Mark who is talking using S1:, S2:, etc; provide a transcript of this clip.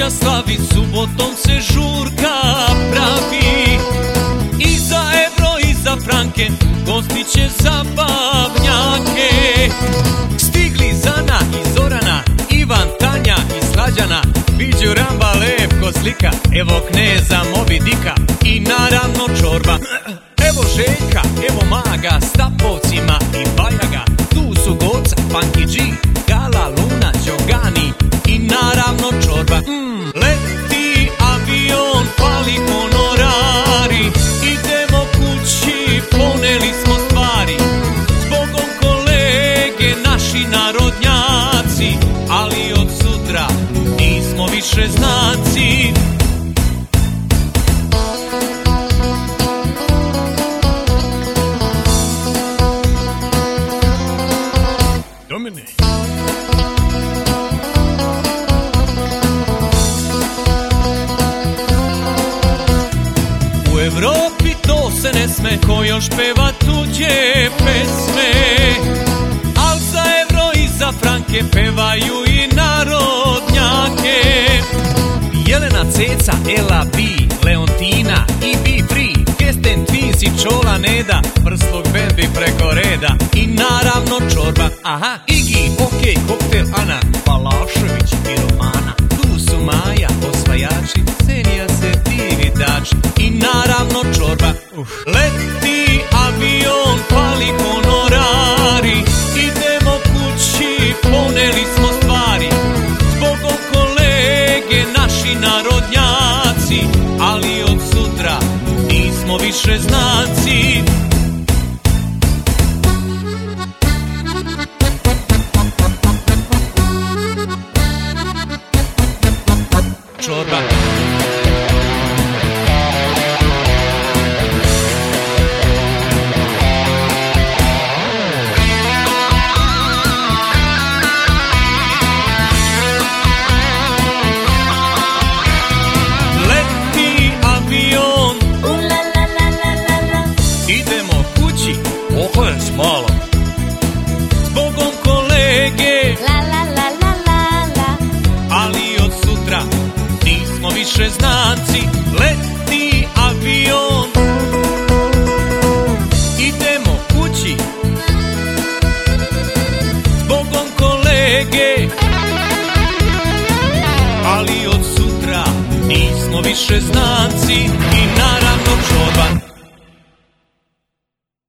S1: rođendan slavi, subotom se žurka pravi. I za evro i za franke, gosti će zabavnjake. Stigli Zana i Zorana, Ivan, Tanja i Slađana. Viđu Ramba lep ko slika, evo kneza Moby Dicka. I naravno čorba, evo Željka, evo Maga, s Tapovcima i Bajaga. Tu su Goca, Funky G, Gala, Luna, Đogani i naravno čorba. Leti avion, pali honorari, idemo kući, poneli smo stvari. Zbogom kolege, naši narodnjaci, ali od sutra nismo više znaci. Domine. U Evropi to se ne sme, ko još peva tuđe pesme. Al za evro i za franke pevaju i narodnjake. Jelena, Ceca, Ela, Bi, Leontina i Bi Free, Kesten, Twins i Čola Neda, Prsluk bendi preko reda i naravno čorba. Aha, Igi, Okej, Koktel, Ana, Balašević i Romana. Tu su Maja, osvajači, Senija se divi dač i naravno čorba. Leti avion, pali honorari, idemo kući, poneli smo stvari. Zbogom kolege, naši narodnjaci, ali od sutra nismo više znaci. Čorba. Leti avion, idemo kući, ohojem s malom. Zbogom kolege, ali od sutra nismo više znanci. Leti avion, idemo kući, zbogom kolege, ali od sutra nismo više znanci i naravno čovjek.